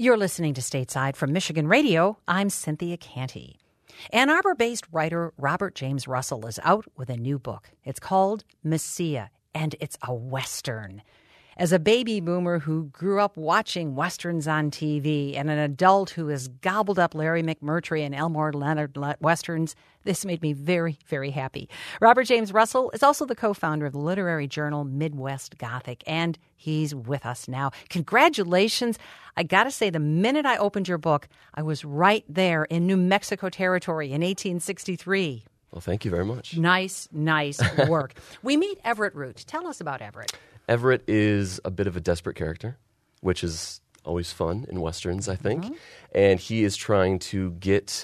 You're listening to Stateside from Michigan Radio. I'm Cynthia Canty. Ann Arbor-based writer Robert James Russell is out with a new book. It's called Messiah, and it's a Western. As a baby boomer who grew up watching Westerns on TV and an adult who has gobbled up Larry McMurtry and Elmore Leonard Westerns, this made me very, very happy. Robert James Russell is also the co-founder of the literary journal Midwest Gothic, and he's with us now. Congratulations. I got to say, the minute I opened your book, I was right there in New Mexico territory in 1863. Well, thank you very much. Nice work. We meet Everett Root. Tell us about Everett. Everett is a bit of a desperate character, which is always fun in Westerns, I think. Mm-hmm. And he is trying to get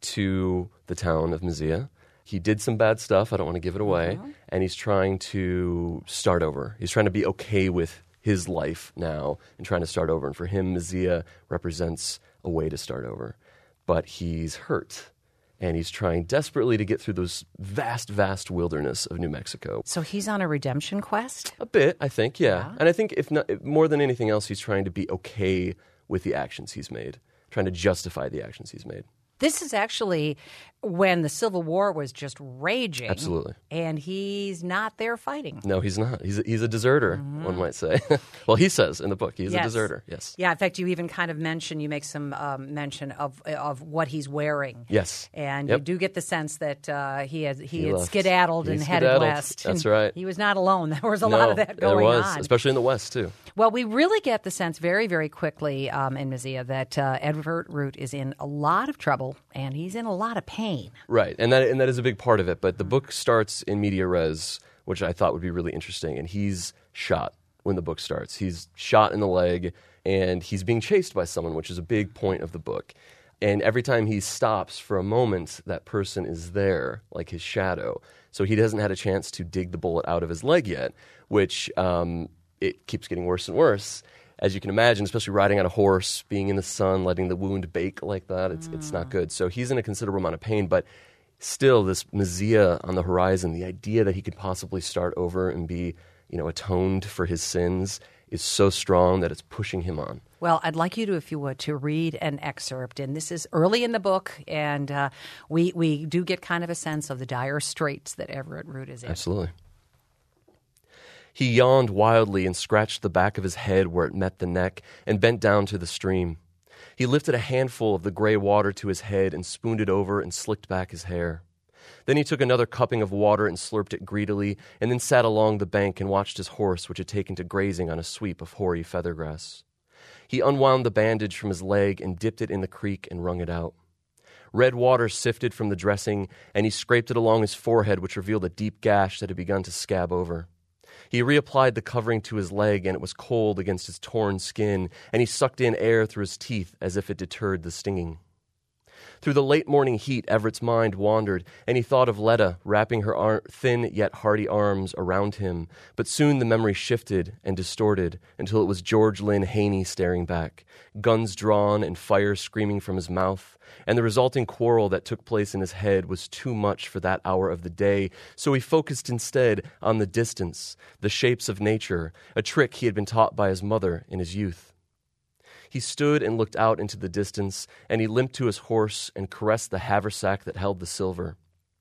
to the town of Messiah. He did some bad stuff. I don't want to give it away. Mm-hmm. And he's trying to start over. He's trying to be okay with his life now and trying to start over. And for him, Messiah represents a way to start over. But he's hurt. And he's trying desperately to get through those vast, vast wilderness of New Mexico. So he's on a redemption quest? A bit, I think, yeah. And I think if not, more than anything else, he's trying to be okay with the actions he's made, trying to justify the actions he's made. This is actually when the Civil War was just raging. Absolutely. And he's not there fighting. No, he's not. He's a deserter, one might say. Well, he says in the book he's a deserter, yes. Yeah, in fact, you even kind of you make some mention of what he's wearing. Yes. And you do get the sense that he had skedaddled and headed west. That's and right. He was not alone. There was a lot of that going on. There was, especially in the West, too. Well, we really get the sense very, very quickly in Messiah that Everett Root is in a lot of trouble and he's in a lot of pain. Right, and that is a big part of it. But the book starts in media res, which I thought would be really interesting. And he's shot when the book starts. He's shot in the leg, and he's being chased by someone, which is a big point of the book. And every time he stops for a moment, that person is there, like his shadow. So he hasn't had a chance to dig the bullet out of his leg yet, which it keeps getting worse and worse. As you can imagine, especially riding on a horse, being in the sun, letting the wound bake like that, it's not good. So he's in a considerable amount of pain, but still this Messiah on the horizon, the idea that he could possibly start over and be, atoned for his sins is so strong that it's pushing him on. Well, I'd like you to, if you would, to read an excerpt. And this is early in the book, and we do get kind of a sense of the dire straits that Everett Root is in. Absolutely. He yawned wildly and scratched the back of his head where it met the neck and bent down to the stream. He lifted a handful of the gray water to his head and spooned it over and slicked back his hair. Then he took another cupping of water and slurped it greedily, and then sat along the bank and watched his horse, which had taken to grazing on a sweep of hoary feathergrass. He unwound the bandage from his leg and dipped it in the creek and wrung it out. Red water sifted from the dressing, and he scraped it along his forehead, which revealed a deep gash that had begun to scab over. He reapplied the covering to his leg, and it was cold against his torn skin, and he sucked in air through his teeth as if it deterred the stinging. Through the late morning heat, Everett's mind wandered, and he thought of Letta wrapping her thin yet hearty arms around him, but soon the memory shifted and distorted until it was George Lynn Haney staring back, guns drawn and fire screaming from his mouth, and the resulting quarrel that took place in his head was too much for that hour of the day, so he focused instead on the distance, the shapes of nature, a trick he had been taught by his mother in his youth. He stood and looked out into the distance, and he limped to his horse and caressed the haversack that held the silver.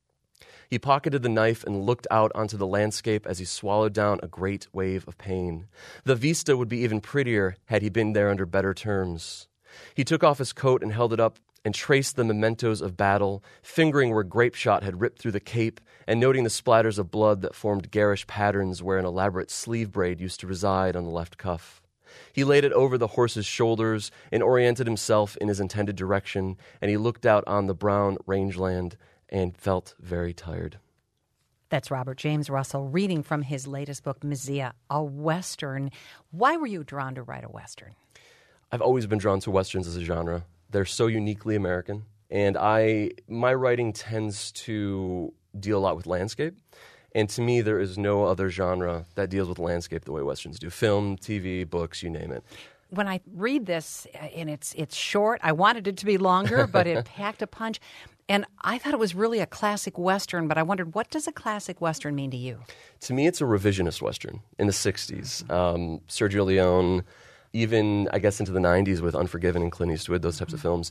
He pocketed the knife and looked out onto the landscape as he swallowed down a great wave of pain. The vista would be even prettier had he been there under better terms. He took off his coat and held it up and traced the mementos of battle, fingering where grape shot had ripped through the cape and noting the splatters of blood that formed garish patterns where an elaborate sleeve braid used to reside on the left cuff. He laid it over the horse's shoulders and oriented himself in his intended direction, and he looked out on the brown rangeland and felt very tired. That's Robert James Russell reading from his latest book, Messiah, a Western. Why were you drawn to write a Western? I've always been drawn to Westerns as a genre. They're so uniquely American, and my writing tends to deal a lot with landscape. And to me, there is no other genre that deals with landscape the way Westerns do. Film, TV, books, you name it. When I read this, and it's short, I wanted it to be longer, but it packed a punch. And I thought it was really a classic Western, but I wondered, what does a classic Western mean to you? To me, it's a revisionist Western in the 60s. Sergio Leone, even, I guess, into the 90s with Unforgiven and Clint Eastwood, those types of films.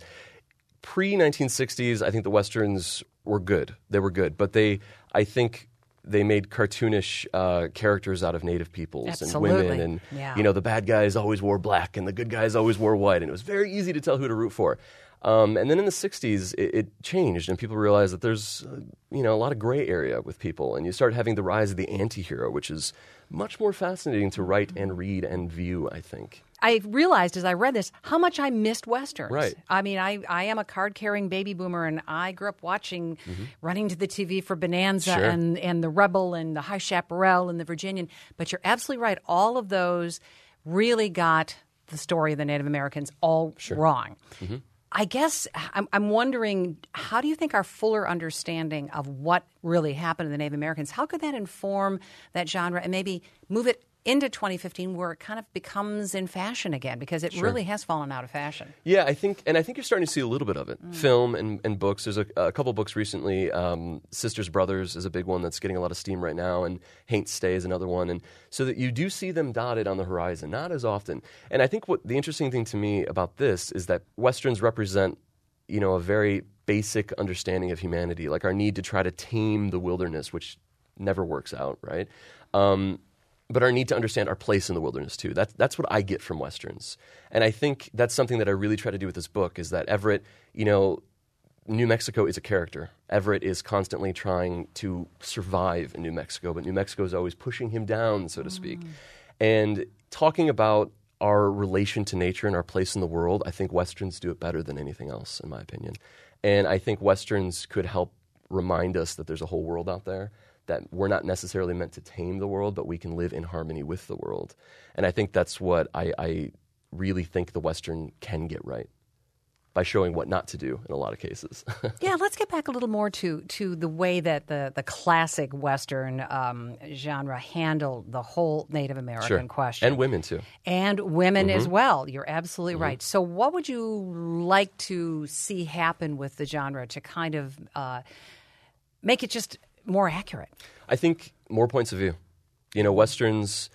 Pre-1960s, I think the Westerns were good. They were good. But I think they made cartoonish characters out of Native peoples and women. And, the bad guys always wore black and the good guys always wore white. And it was very easy to tell who to root for. And then in the 60s, it changed, and people realized that there's a lot of gray area with people. And you start having the rise of the anti-hero, which is much more fascinating to write and read and view, I think. I realized as I read this how much I missed Westerns. Right. I mean, I am a card-carrying baby boomer, and I grew up watching, running to the TV for Bonanza and The Rebel and The High Chaparral and The Virginian. But you're absolutely right. All of those really got the story of the Native Americans all wrong. Mm-hmm. I guess I'm wondering, how do you think our fuller understanding of what really happened to the Native Americans, how could that inform that genre and maybe move it into 2015 where it kind of becomes in fashion again, because it really has fallen out of fashion? Yeah, I think you're starting to see a little bit of it. Film and books. There's a couple books recently. Sisters Brothers is a big one that's getting a lot of steam right now, and Haint Stay is another one. And so that you do see them dotted on the horizon, not as often. And I think what the interesting thing to me about this is that Westerns represent, a very basic understanding of humanity, like our need to try to tame the wilderness, which never works out, right? But our need to understand our place in the wilderness, too. That's what I get from Westerns. And I think that's something that I really try to do with this book, is that Everett, New Mexico is a character. Everett is constantly trying to survive in New Mexico, but New Mexico is always pushing him down, so to speak. And talking about our relation to nature and our place in the world, I think Westerns do it better than anything else, in my opinion. And I think Westerns could help remind us that there's a whole world out there, that we're not necessarily meant to tame the world, but we can live in harmony with the world. And I think that's what I really think the Western can get right, by showing what not to do in a lot of cases. Yeah, let's get back a little more to the way that the classic Western genre handled the whole Native American question. And women, too. And women as well. You're absolutely right. So what would you like to see happen with the genre to kind of make it just more accurate? I think more points of view. Westerns,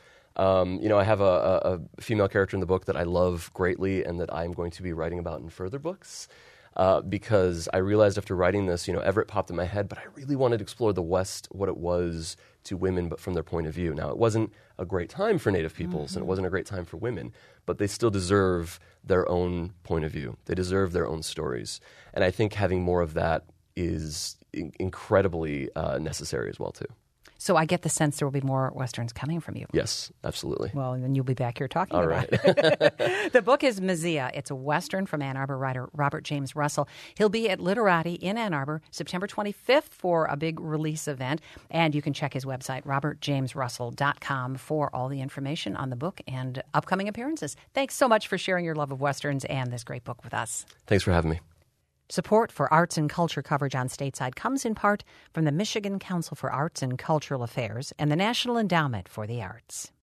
I have a female character in the book that I love greatly and that I'm going to be writing about in further books, because I realized after writing this, Everett popped in my head, but I really wanted to explore the West, what it was to women, but from their point of view. Now, it wasn't a great time for Native peoples, and it wasn't a great time for women, but they still deserve their own point of view. They deserve their own stories. And I think having more of that is incredibly necessary as well, too. So I get the sense there will be more Westerns coming from you. Yes, absolutely. Well, and then you'll be back here talking All about it. The book is Mesia. It's a Western from Ann Arbor writer Robert James Russell. He'll be at Literati in Ann Arbor September 25th for a big release event. And you can check his website, robertjamesrussell.com, for all the information on the book and upcoming appearances. Thanks so much for sharing your love of Westerns and this great book with us. Thanks for having me. Support for arts and culture coverage on Stateside comes in part from the Michigan Council for Arts and Cultural Affairs and the National Endowment for the Arts.